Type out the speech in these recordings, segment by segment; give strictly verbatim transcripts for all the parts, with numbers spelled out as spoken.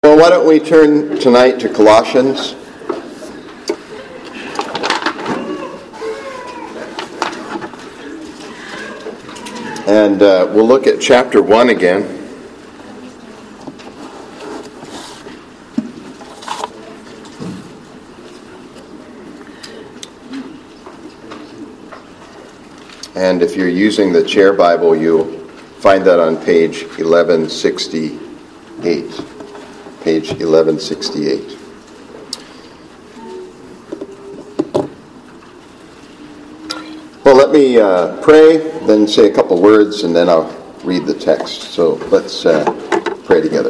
Well, why don't we turn tonight to Colossians? And uh, we'll look at chapter one again. And if you're using the Chair Bible, you'll find that on page eleven sixty-eight. Page eleven sixty-eight. Well, let me uh, pray, then say a couple words, and then I'll read the text. So let's uh, pray together.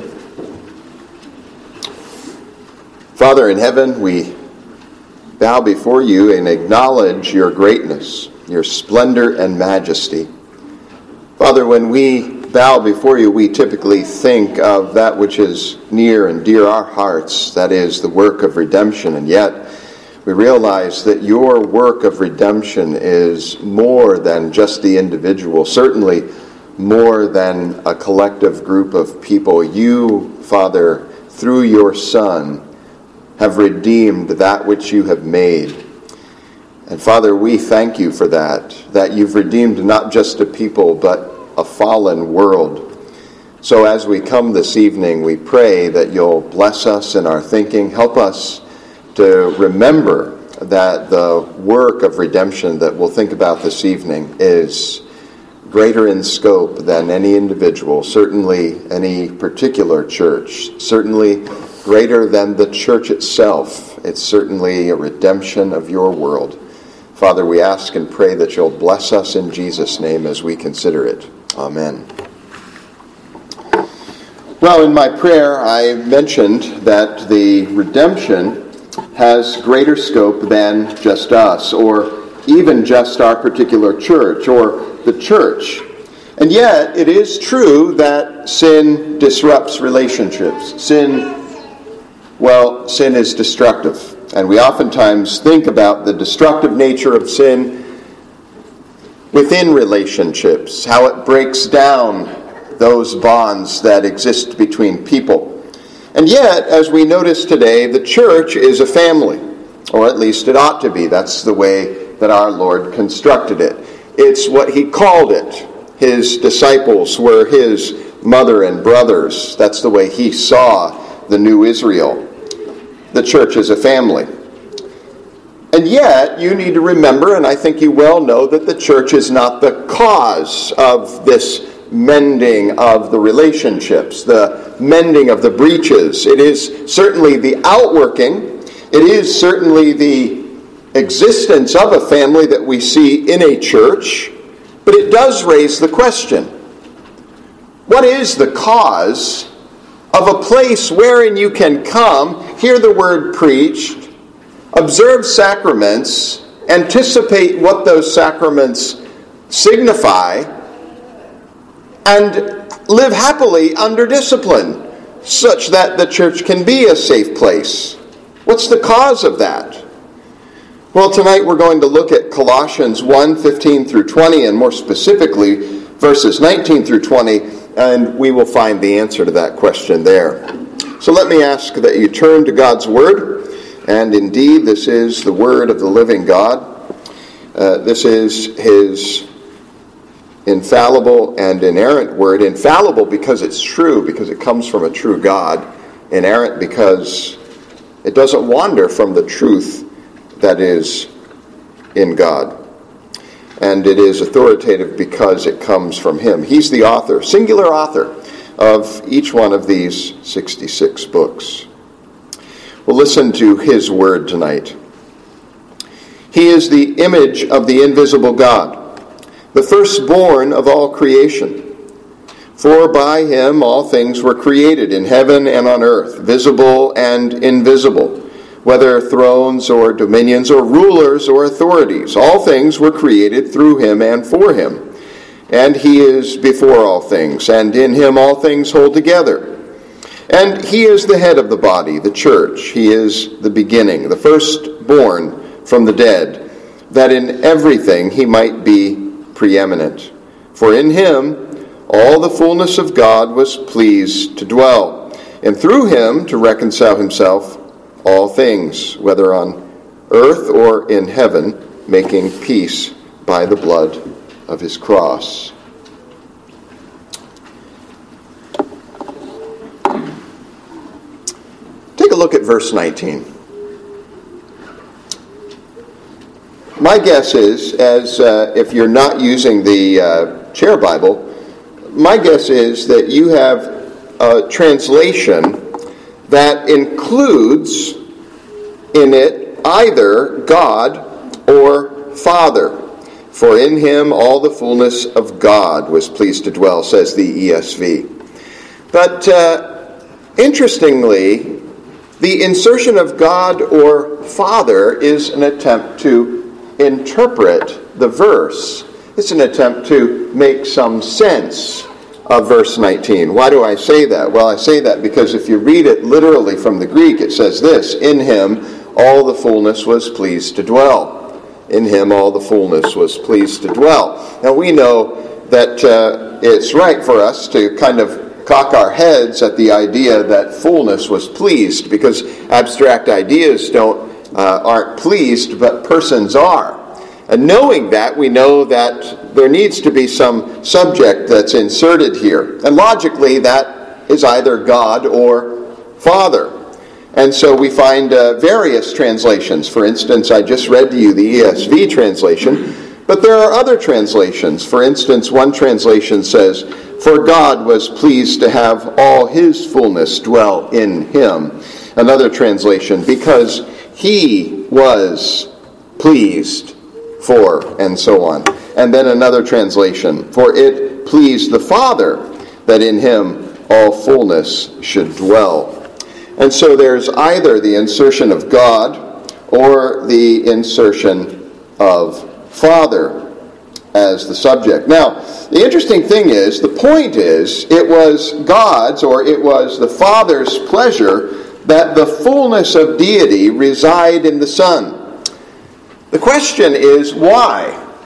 Father in heaven, we bow before you and acknowledge your greatness, your splendor and majesty. Father, when we bow before you, we typically think of that which is near and dear our hearts, that is the work of redemption, and yet we realize that your work of redemption is more than just the individual, certainly more than a collective group of people. You, Father, through your Son, have redeemed that which you have made. And Father, we thank you for that, that you've redeemed not just a people, but a fallen world. So as we come this evening, we pray that you'll bless us in our thinking. Help us to remember that the work of redemption that we'll think about this evening is greater in scope than any individual, certainly any particular church, certainly greater than the church itself. It's certainly a redemption of your world. Father, we ask and pray that you'll bless us in Jesus' name as we consider it. Amen. Well, in my prayer, I mentioned that the redemption has greater scope than just us, or even just our particular church, or the church. And yet, it is true that sin disrupts relationships. Sin, well, sin is destructive. And we oftentimes think about the destructive nature of sin within relationships, how it breaks down those bonds that exist between people. And yet, as we notice today, the church is a family, or at least it ought to be. That's the way that our Lord constructed it. It's what he called it. His disciples were his mother and brothers. That's the way he saw the new Israel. The church is a family. And yet, you need to remember, and I think you well know, that the church is not the cause of this mending of the relationships, the mending of the breaches. It is certainly the outworking. It is certainly the existence of a family that we see in a church. But it does raise the question, what is the cause of a place wherein you can come, hear the word preached, observe sacraments, anticipate what those sacraments signify, and live happily under discipline, such that the church can be a safe place? What's the cause of that? Well, tonight we're going to look at Colossians one, fifteen through twenty, and more specifically, verses nineteen through twenty, and we will find the answer to that question there. So let me ask that you turn to God's Word. And indeed, this is the word of the living God. Uh, this is his infallible and inerrant word. Infallible because it's true, because it comes from a true God. Inerrant because it doesn't wander from the truth that is in God. And it is authoritative because it comes from him. He's the author, singular author, of each one of these sixty-six books. We'll listen to his word tonight. He is the image of the invisible God, the firstborn of all creation. For by him all things were created in heaven and on earth, visible and invisible, whether thrones or dominions or rulers or authorities. All things were created through him and for him. And he is before all things, and in him all things hold together. And he is the head of the body, the church. He is the beginning, the firstborn from the dead, that in everything he might be preeminent. For in him all the fullness of God was pleased to dwell, and through him to reconcile himself all things, whether on earth or in heaven, making peace by the blood of his cross. Take a look at verse nineteen. My guess is, as uh, if you're not using the uh, Chair Bible, my guess is that you have a translation that includes in it either God or Father. For in him all the fullness of God was pleased to dwell, says the E S V. But uh, interestingly, the insertion of God or Father is an attempt to interpret the verse. It's an attempt to make some sense of verse nineteen. Why do I say that? Well, I say that because if you read it literally from the Greek, it says this: in him all the fullness was pleased to dwell. In him all the fullness was pleased to dwell. Now we know that uh, it's right for us to kind of cock our heads at the idea that fullness was pleased, because abstract ideas don't uh, aren't pleased, but persons are. And knowing that, we know that there needs to be some subject that's inserted here. And logically, that is either God or Father. And so we find uh, various translations. For instance, I just read to you the E S V translation, but there are other translations. For instance, one translation says, "For God was pleased to have all his fullness dwell in him." Another translation, "Because he was pleased for," and so on. And then another translation, "For it pleased the Father that in him all fullness should dwell." And so there's either the insertion of God or the insertion of Father as the subject. Now, the interesting thing is, the point is, it was God's, or it was the Father's pleasure that the fullness of deity reside in the Son. The question is, why?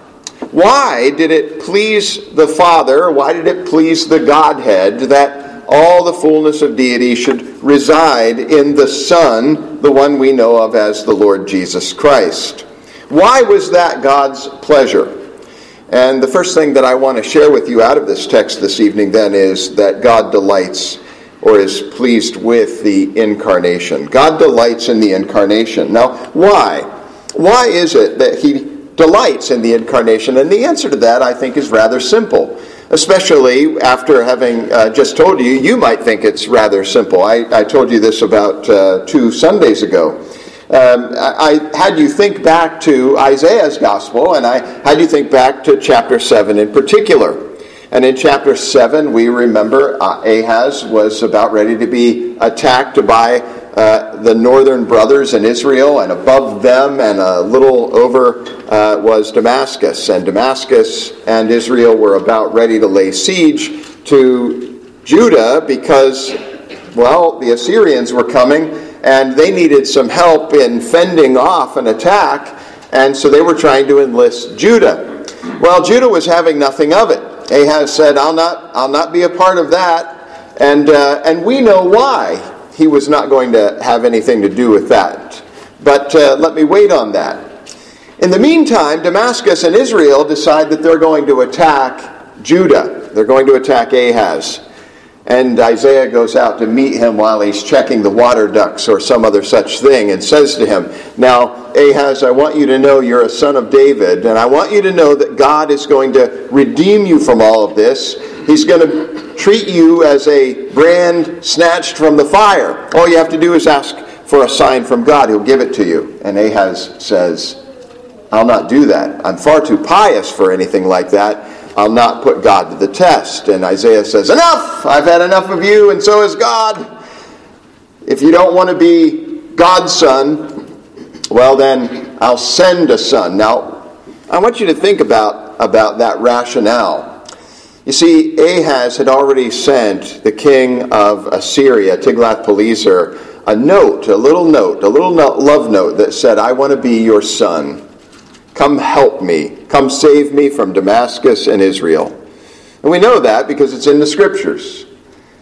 Why did it please the Father, why did it please the Godhead that all the fullness of deity should reside in the Son, the one we know of as the Lord Jesus Christ? Why was that God's pleasure? And the first thing that I want to share with you out of this text this evening then is that God delights or is pleased with the incarnation. God delights in the incarnation. Now, why? Why is it that he delights in the incarnation? And the answer to that, I think, is rather simple. Especially after having uh, just told you, you might think it's rather simple. I, I told you this about uh, two Sundays ago. Um, I, I had you think back to Isaiah's gospel, and I had you think back to chapter seven in particular. And in chapter seven, we remember uh, Ahaz was about ready to be attacked by uh, the northern brothers in Israel, and above them and a little over uh, was Damascus. And Damascus and Israel were about ready to lay siege to Judah because, well, the Assyrians were coming and they needed some help in fending off an attack, and so they were trying to enlist Judah. Well, Judah was having nothing of it. Ahaz said, I'll not I'll not be a part of that. And uh, and we know why he was not going to have anything to do with that. But uh, let me wait on that. In the meantime, Damascus and Israel decide that they're going to attack Judah. They're going to attack Ahaz. And Isaiah goes out to meet him while he's checking the water ducts or some other such thing, and says to him, "Now, Ahaz, I want you to know you're a son of David, and I want you to know that God is going to redeem you from all of this. He's going to treat you as a brand snatched from the fire. All you have to do is ask for a sign from God. He'll give it to you." And Ahaz says, "I'll not do that. I'm far too pious for anything like that. I'll not put God to the test." And Isaiah says, "Enough! I've had enough of you, and so has God. If you don't want to be God's son, well then, I'll send a son." Now, I want you to think about, about that rationale. You see, Ahaz had already sent the king of Assyria, Tiglath-Pileser, a note, a little note, a little love note that said, "I want to be your son. Come help me. Come save me from Damascus and Israel." And we know that because it's in the Scriptures.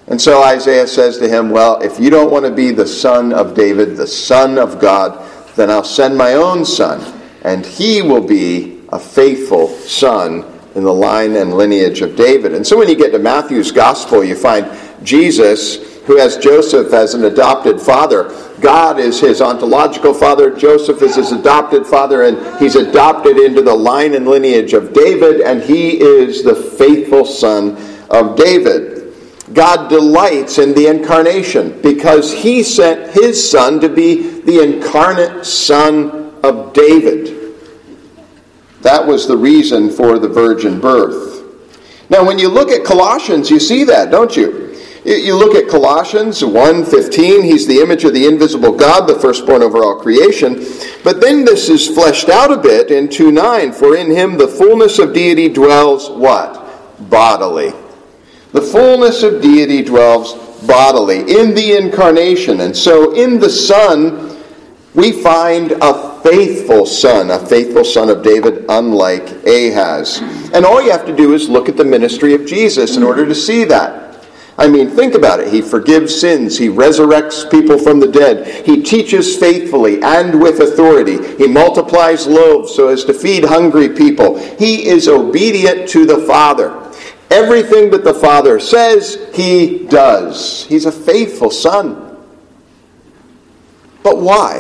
And so Isaiah says to him, well, if you don't want to be the son of David, the son of God, then I'll send my own son, and he will be a faithful son in the line and lineage of David. And so when you get to Matthew's gospel, you find Jesus, who has Joseph as an adopted father. God is his ontological father. Joseph is his adopted father, and he's adopted into the line and lineage of David, and he is the faithful son of David. God delights in the incarnation because he sent his son to be the incarnate son of David. That was the reason for the virgin birth. Now, when you look at Colossians, you see that, don't you? You look at Colossians one fifteen, he's the image of the invisible God, the firstborn over all creation. But then this is fleshed out a bit in two nine, for in him the fullness of deity dwells what? Bodily. The fullness of deity dwells bodily in the incarnation. And so in the Son, we find a faithful son, a faithful son of David, unlike Ahaz. And all you have to do is look at the ministry of Jesus in order to see that. I mean, think about it. He forgives sins. He resurrects people from the dead. He teaches faithfully and with authority. He multiplies loaves so as to feed hungry people. He is obedient to the Father. Everything that the Father says, he does. He's a faithful son. But why?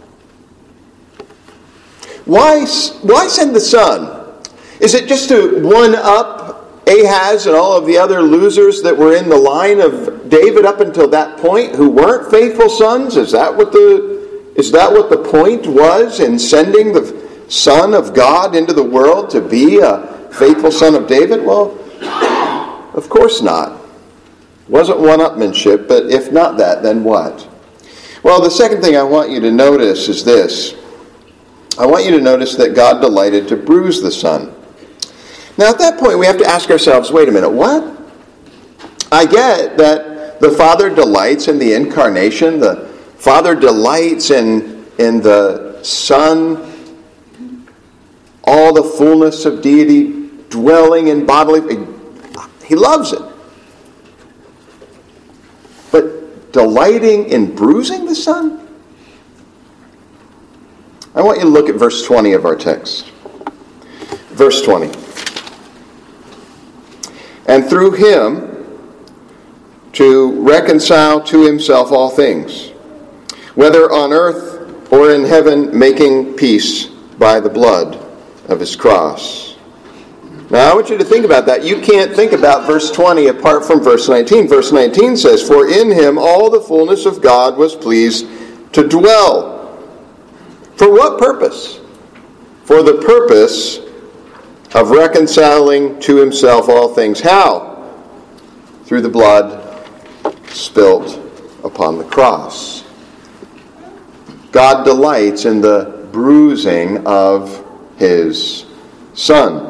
Why, why send the Son? Is it just to one-up Ahaz and all of the other losers that were in the line of David up until that point who weren't faithful sons? Is that what the, is that what the point was in sending the Son of God into the world to be a faithful son of David? Well, of course not. It wasn't one-upmanship, but if not that, then what? Well, the second thing I want you to notice is this. I want you to notice that God delighted to bruise the Son. Now, at that point, we have to ask ourselves, wait a minute, what? I get that the Father delights in the incarnation. The Father delights in, in the Son, all the fullness of deity dwelling in bodily. He loves it. But delighting in bruising the Son? I want you to look at verse twenty of our text. Verse twenty. And through him to reconcile to himself all things, whether on earth or in heaven, making peace by the blood of his cross. Now, I want you to think about that. You can't think about verse twenty apart from verse nineteen. Verse nineteen says, for in him all the fullness of God was pleased to dwell. For what purpose? For the purpose of reconciling to himself all things. How? Through the blood spilt upon the cross. God delights in the bruising of his Son.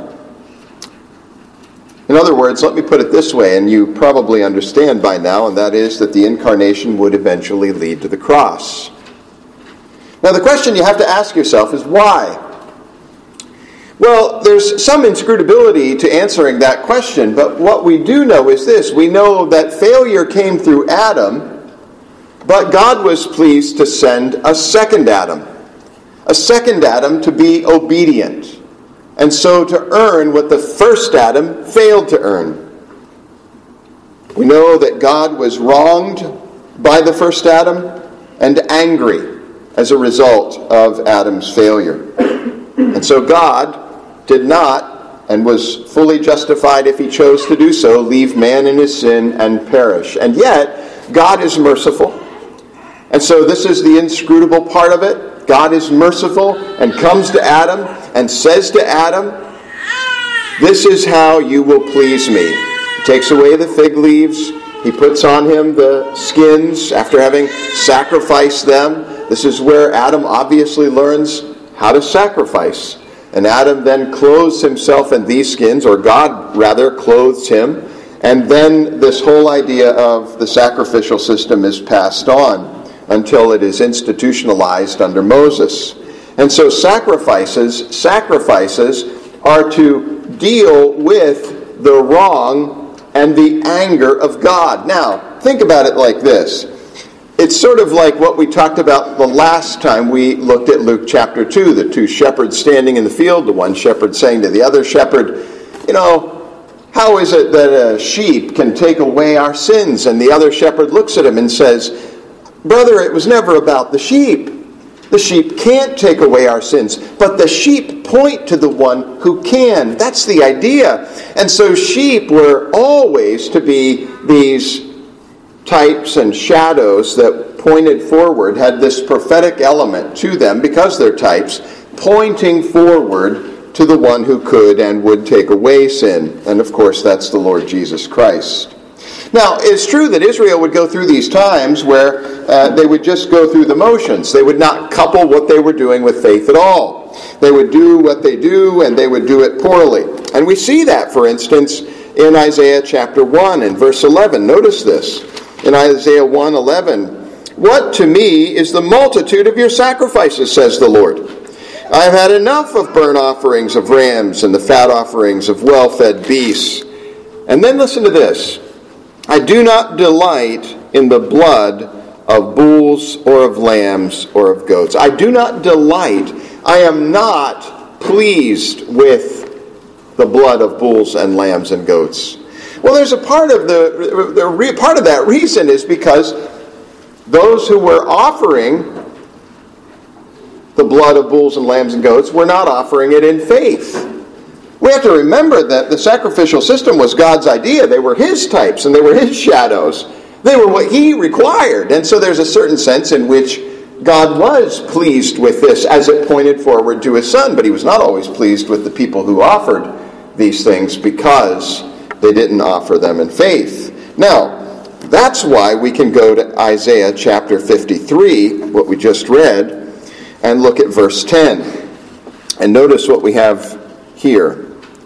In other words, let me put it this way, and you probably understand by now, and that is that the incarnation would eventually lead to the cross. Now, the question you have to ask yourself is why? Well, there's some inscrutability to answering that question, but what we do know is this. We know that failure came through Adam, but God was pleased to send a second Adam. A second Adam to be obedient, and so to earn what the first Adam failed to earn. We know that God was wronged by the first Adam and angry as a result of Adam's failure. And so God did not, and was fully justified if he chose to do so, leave man in his sin and perish. And yet, God is merciful. And so this is the inscrutable part of it. God is merciful and comes to Adam and says to Adam, this is how you will please me. He takes away the fig leaves. He puts on him the skins after having sacrificed them. This is where Adam obviously learns how to sacrifice. And Adam then clothes himself in these skins, or God rather clothes him. And then this whole idea of the sacrificial system is passed on until it is institutionalized under Moses. And so sacrifices, sacrifices are to deal with the wrong and the anger of God. Now, think about it like this. It's sort of like what we talked about the last time we looked at Luke chapter two, the two shepherds standing in the field, the one shepherd saying to the other shepherd, you know, how is it that a sheep can take away our sins? And the other shepherd looks at him and says, brother, it was never about the sheep. The sheep can't take away our sins, but the sheep point to the one who can. That's the idea. And so sheep were always to be these types and shadows that pointed forward, had this prophetic element to them because they're types, pointing forward to the one who could and would take away sin. And of course, that's the Lord Jesus Christ. Now, it's true that Israel would go through these times where uh, they would just go through the motions. They would not couple what they were doing with faith at all. They would do what they do, and they would do it poorly. And we see that, for instance, in Isaiah chapter one and verse eleven. Notice this. In Isaiah one eleven, what to me is the multitude of your sacrifices, says the Lord. I have had enough of burnt offerings of rams and the fat offerings of well-fed beasts. And then listen to this. I do not delight in the blood of bulls or of lambs or of goats. I do not delight. I am not pleased with the blood of bulls and lambs and goats. Well, there's a part of the, the re, part of that reason is because those who were offering the blood of bulls and lambs and goats were not offering it in faith. We have to remember that the sacrificial system was God's idea. They were his types and they were his shadows. They were what he required. And so there's a certain sense in which God was pleased with this as it pointed forward to his son. But he was not always pleased with the people who offered these things because they didn't offer them in faith. Now, that's why we can go to Isaiah chapter fifty-three, what we just read, and look at verse ten. And notice what we have here.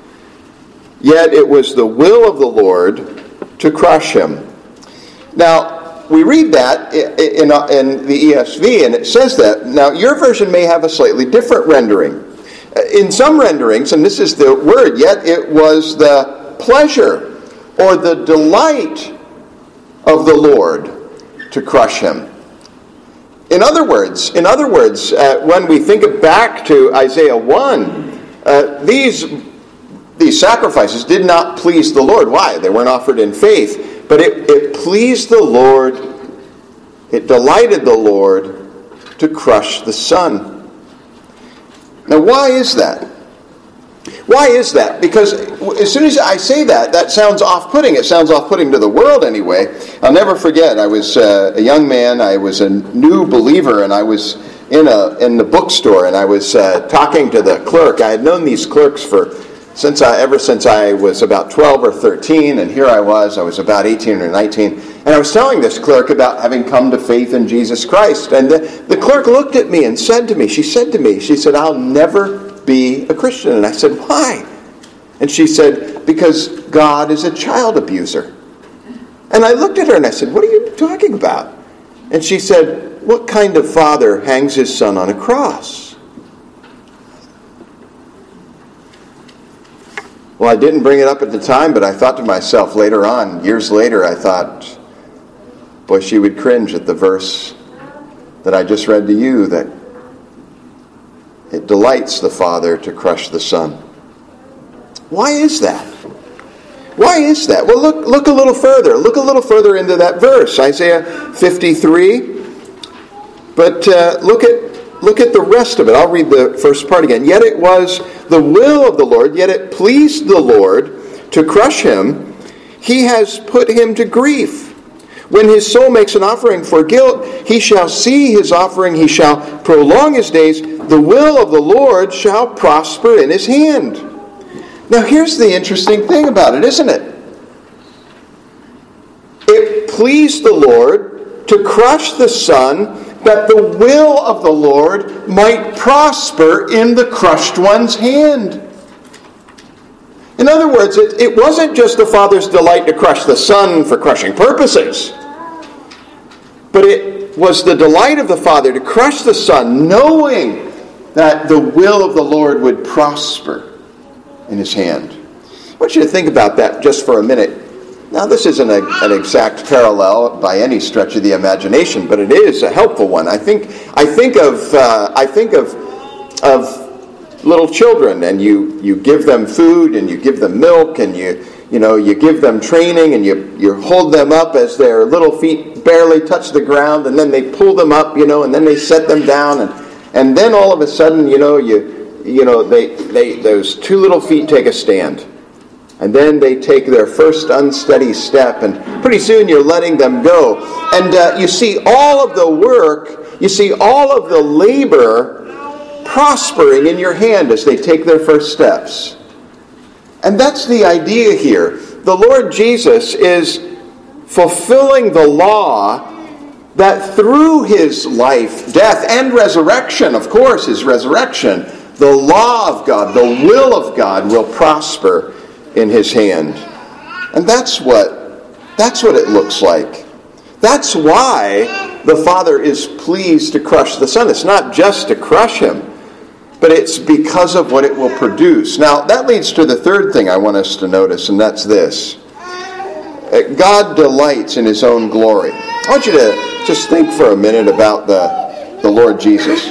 Yet it was the will of the Lord to crush him. Now, we read that in, in the E S V, and it says that. Now, your version may have a slightly different rendering. In some renderings, and this is the word, yet it was the pleasure or the delight of the Lord to crush him. In other words, in other words, uh, when we think back to Isaiah one, uh, these these sacrifices did not please the Lord. Why? They weren't offered in faith, but it, it pleased the Lord. It delighted the Lord to crush the Son. Now, why is that? Why is that? Because as soon as I say that, that sounds off-putting. It sounds off-putting to the world anyway. I'll never forget, I was uh, a young man, I was a new believer, and I was in a in the bookstore, and I was uh, talking to the clerk. I had known these clerks for since I, ever since I was about twelve or thirteen, and here I was, I was about eighteen or nineteen, and I was telling this clerk about having come to faith in Jesus Christ. And the, the clerk looked at me and said to me, she said to me, she said, I'll never be a Christian. And I said, why? And she said, because God is a child abuser. And I looked at her and I said, what are you talking about? And she said, what kind of father hangs his son on a cross? Well, I didn't bring it up at the time, but I thought to myself later on, years later, I thought, boy, she would cringe at the verse that I just read to you, that it delights the Father to crush the Son. Why is that? Why is that? Well, look look a little further. Look a little further into that verse, Isaiah fifty-three. But uh, look at look at the rest of it. I'll read the first part again. Yet it was the will of the Lord, yet it pleased the Lord to crush him. He has put him to grief. When his soul makes an offering for guilt, he shall see his offering, he shall prolong his days. The will of the Lord shall prosper in his hand. Now here's the interesting thing about it, isn't it? It pleased the Lord to crush the Son, that the will of the Lord might prosper in the crushed one's hand. In other words, it, it wasn't just the Father's delight to crush the Son for crushing purposes, but it was the delight of the Father to crush the Son, knowing that the will of the Lord would prosper in his hand. I want you to think about that just for a minute. Now, this isn't a, an exact parallel by any stretch of the imagination, but it is a helpful one. I think I think of uh, I think of of little children, and you, you give them food, and you give them milk, and you you know you give them training, and you you hold them up as their little feet barely touch the ground, and then they pull them up, you know, and then they set them down, and and then all of a sudden, you know, you you know they they those two little feet take a stand. And then they take their first unsteady step, and pretty soon you're letting them go. And uh, you see all of the work, you see all of the labor prospering in your hand as they take their first steps. And that's the idea here. The Lord Jesus is fulfilling the law that through his life, death, and resurrection, of course, his resurrection, the law of God, the will of God will prosper in his hand. And that's what that's what it looks like. That's why the Father is pleased to crush the Son. It's not just to crush him, but it's because of what it will produce. Now, that leads to the third thing I want us to notice, and that's this. God delights in his own glory. I want you to just think for a minute about the, the Lord Jesus.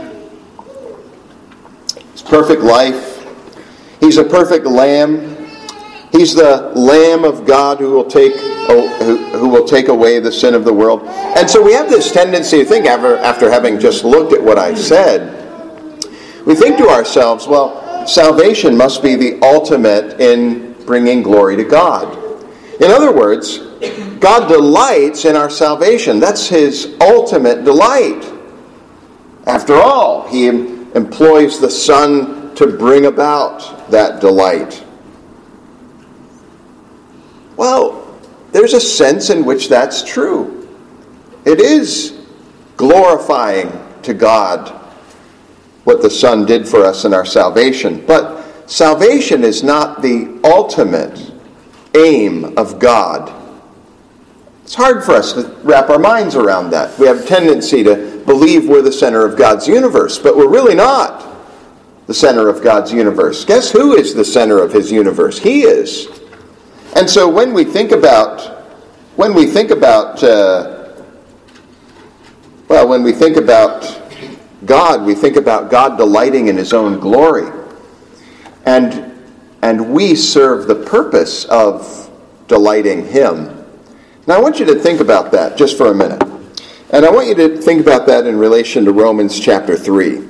His perfect life. He's a perfect lamb. He's the Lamb of God who will take who, who will take away the sin of the world. And so we have this tendency to think, after, after having just looked at what I said, we think to ourselves, well, salvation must be the ultimate in bringing glory to God. In other words, God delights in our salvation. That's his ultimate delight. After all, he employs the Son to bring about that delight. Well, there's a sense in which that's true. It is glorifying to God what the Son did for us in our salvation. But salvation is not the ultimate aim of God. It's hard for us to wrap our minds around that. We have a tendency to believe we're the center of God's universe, but we're really not the center of God's universe. Guess who is the center of his universe? He is. And so when we think about, when we think about, uh, well, when we think about God, we think about God delighting in his own glory. And, and we serve the purpose of delighting him. Now I want you to think about that just for a minute. And I want you to think about that in relation to Romans chapter three.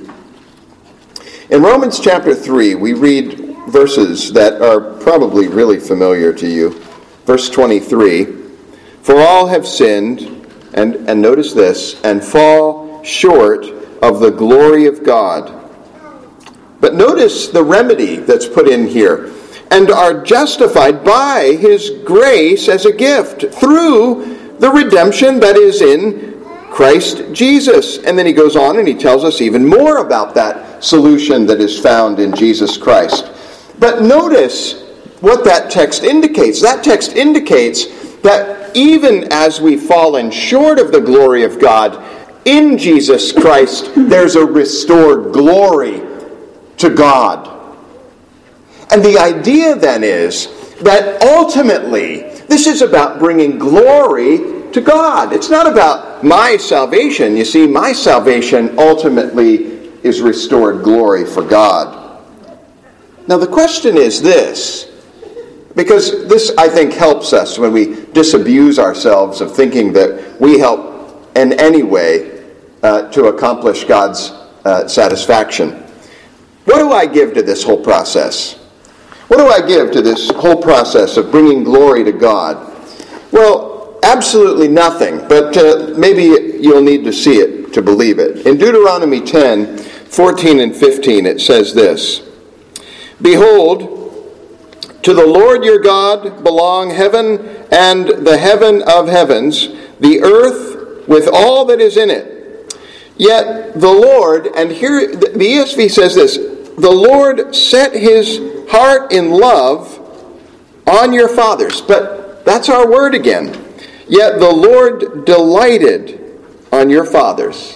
In Romans chapter three, we read verses that are probably really familiar to you. Verse twenty-three, for all have sinned, and, and notice this, and fall short of the glory of God. But notice the remedy that's put in here, and are justified by his grace as a gift through the redemption that is in Christ Jesus. And then he goes on and he tells us even more about that solution that is found in Jesus Christ. But notice what that text indicates. That text indicates that even as we've fallen short of the glory of God, in Jesus Christ, there's a restored glory to God. And the idea then is that ultimately, this is about bringing glory to God. It's not about my salvation. You see, my salvation ultimately is restored glory for God. Now the question is this, because this, I think, helps us when we disabuse ourselves of thinking that we help in any way uh, to accomplish God's uh, satisfaction. What do I give to this whole process? What do I give to this whole process of bringing glory to God? Well, absolutely nothing, but uh, maybe you'll need to see it to believe it. In Deuteronomy ten, fourteen and fifteen, it says this, behold, to the Lord your God belong heaven and the heaven of heavens, the earth with all that is in it. Yet the Lord, and here the E S V says this, the Lord set his heart in love on your fathers. But that's our word again. Yet the Lord delighted on your fathers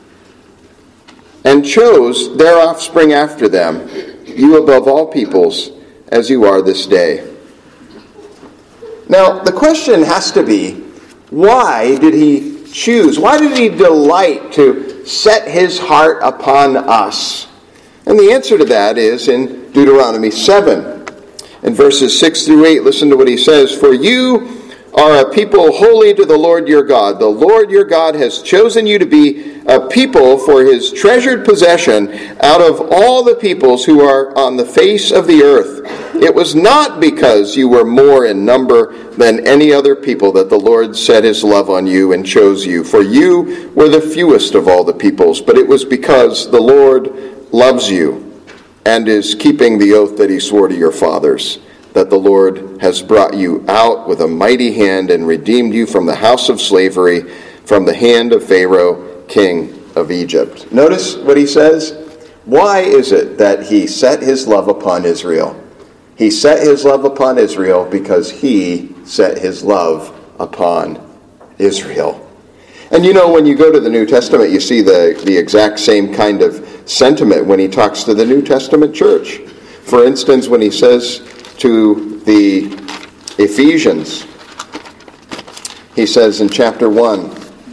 and chose their offspring after them, you above all peoples, as you are this day. Now, the question has to be, why did he choose? Why did he delight to set his heart upon us? And the answer to that is in Deuteronomy seven. In verses six through eight, listen to what he says. For you are a people holy to the Lord your God. The Lord your God has chosen you to be a people for his treasured possession out of all the peoples who are on the face of the earth. It was not because you were more in number than any other people that the Lord set his love on you and chose you, for you were the fewest of all the peoples, but it was because the Lord loves you and is keeping the oath that he swore to your fathers, that the Lord has brought you out with a mighty hand and redeemed you from the house of slavery, from the hand of Pharaoh, king of Egypt. Notice what he says. Why is it that he set his love upon Israel? He set his love upon Israel because he set his love upon Israel. And you know, when you go to the New Testament, you see the, the exact same kind of sentiment when he talks to the New Testament church. For instance, when he says to the Ephesians, he says in chapter one,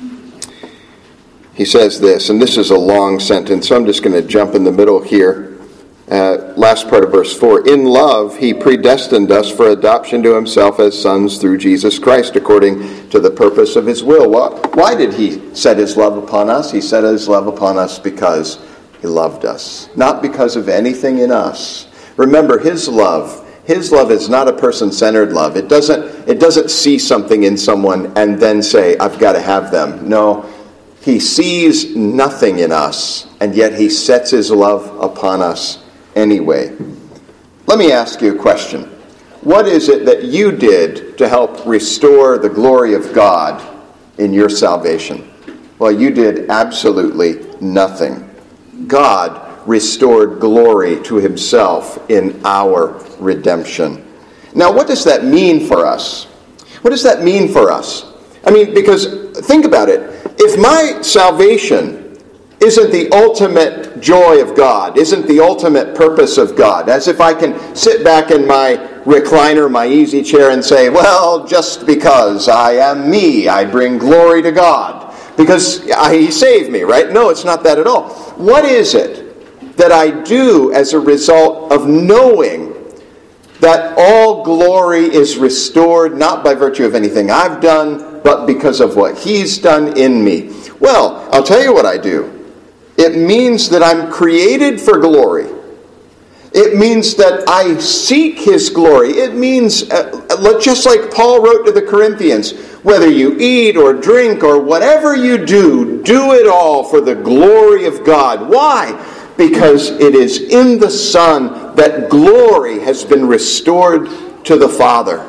he says this, and this is a long sentence, so I'm just going to jump in the middle here. Uh, last part of verse four. In love, he predestined us for adoption to himself as sons through Jesus Christ, according to the purpose of his will. Well, why did he set his love upon us? He set his love upon us because he loved us, not because of anything in us. Remember, his love, his love is not a person-centered love. It doesn't, it doesn't see something in someone and then say, I've got to have them. No, he sees nothing in us, and yet he sets his love upon us anyway. Let me ask you a question. What is it that you did to help restore the glory of God in your salvation? Well, you did absolutely nothing. God restored glory to himself in our redemption. Now, what does that mean for us? What does that mean for us? I mean, because think about it. If my salvation isn't the ultimate joy of God, isn't the ultimate purpose of God, as if I can sit back in my recliner, my easy chair, and say, well, just because I am me, I bring glory to God, because he saved me, right? No, it's not that at all. What is it that I do as a result of knowing that all glory is restored, not by virtue of anything I've done, but because of what he's done in me? Well, I'll tell you what I do. It means that I'm created for glory. It means that I seek his glory. It means, uh, just like Paul wrote to the Corinthians, whether you eat or drink or whatever you do, do it all for the glory of God. Why? Because it is in the Son that glory has been restored to the Father.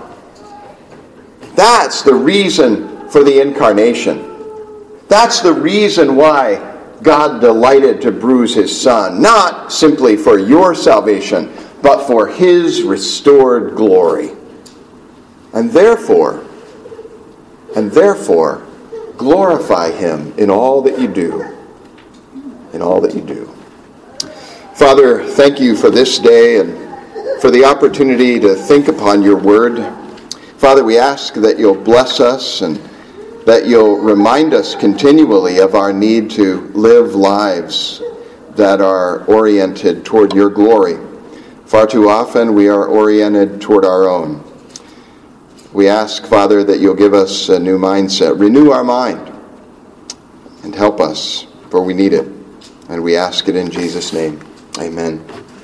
That's the reason for the incarnation. That's the reason why God delighted to bruise his Son, not simply for your salvation, but for his restored glory. And therefore, and therefore, glorify him in all that you do. In all that you do. Father, thank you for this day and for the opportunity to think upon your word. Father, we ask that you'll bless us and that you'll remind us continually of our need to live lives that are oriented toward your glory. Far too often we are oriented toward our own. We ask, Father, that you'll give us a new mindset. Renew our mind and help us, for we need it. And we ask it in Jesus' name. Amen.